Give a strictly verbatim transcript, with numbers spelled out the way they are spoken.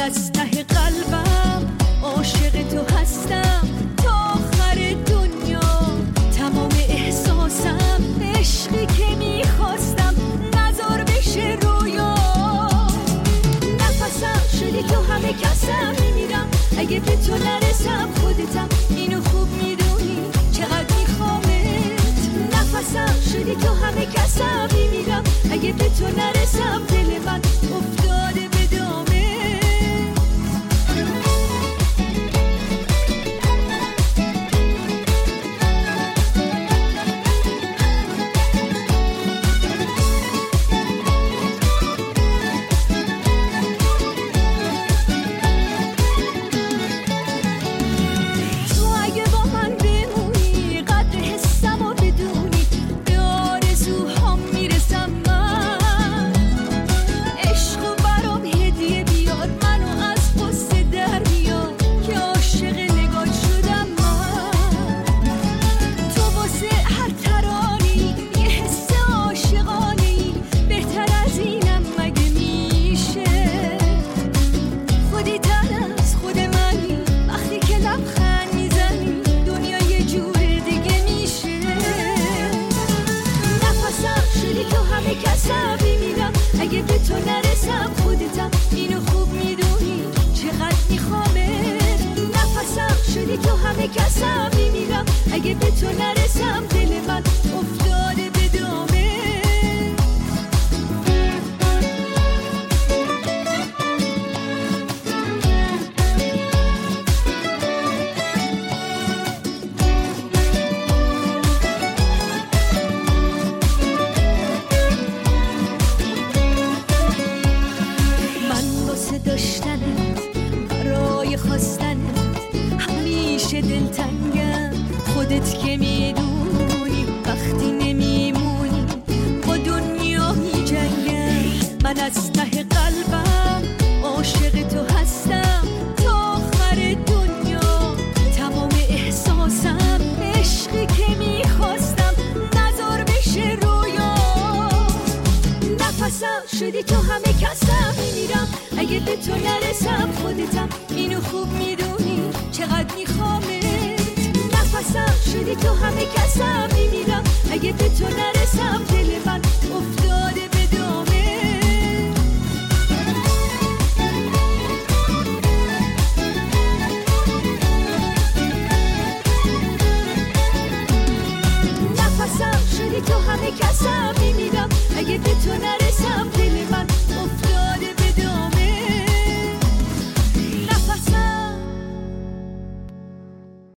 از ته قلبم عاشق تو هستم تا آخر دنیا. تمام احساسم عشقی که میخواستم نذار بشه رویا. نفسم شدی تو همه کسم میمیرم اگه به تو نرسم. خودتم اینو خوب میدونی چقدر میخوامت. نفسم شدی تو همه کسم میمیرم اگه به تو نرسم. دل من افتاده به دامه. شدی تو همه کسم میمیرم اگه به تو نرسم. خودتم اینو خوب میدونی چقدر میخوامت. نفسم شدی تو همه کسم میمیرم اگه به تو نرسم.